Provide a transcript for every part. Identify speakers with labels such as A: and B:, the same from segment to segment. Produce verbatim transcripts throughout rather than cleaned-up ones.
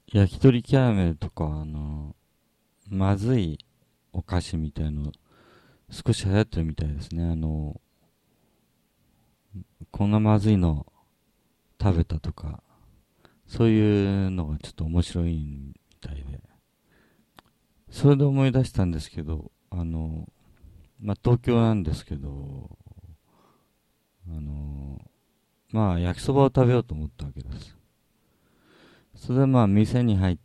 A: 焼き鳥キャラメルとか、あの、まずいお菓子みたいの、少し流行ってるみたいですね。あの、こんなまずいの食べたとか、そういうのがちょっと面白いみたいで。それで思い出したんですけど、あの、まあ、東京なんですけど、あの、まあ、焼きそばを食べようと思ったわけです。それでまあ、店に入って、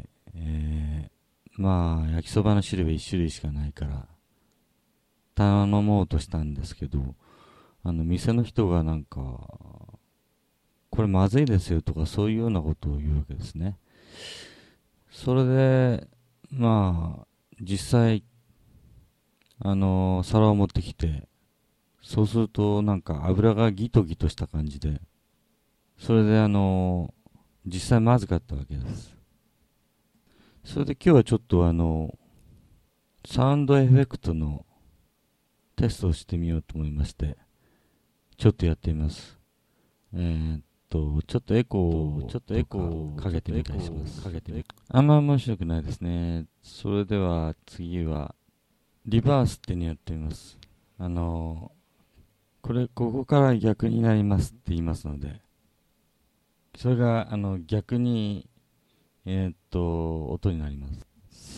A: えー、まあ、焼きそばの種類はいち種類しかないから、頼もうとしたんですけど、あの、店の人がなんか、これまずいですよとかそういうようなことを言うわけですね。それで、まあ、実際、あの、皿を持ってきて、そうするとなんか油がギトギトした感じで、それであの、実際まずかったわけです。それで今日はちょっとあの、サウンドエフェクトのテストをしてみようと思いまして、ちょっとやってみます。えー、っと、ちょっとエコー、ちょっとエコーかけてみたりします。かけてみあんま面白くないですね。それでは次は、リバースっていうのやってみます。あの、これ、ここから逆になりますって言いますので、それが、あの、逆に、えーっと、音になります。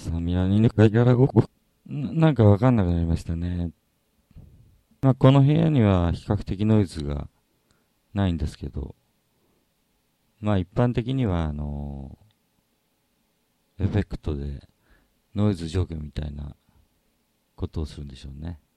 A: サミラにね、ガギャラゴななんかわかんなくなりましたね。まあ、この部屋には比較的ノイズがないんですけど、まあ一般的には、あの、エフェクトでノイズ除去みたいなことをするんでしょうね。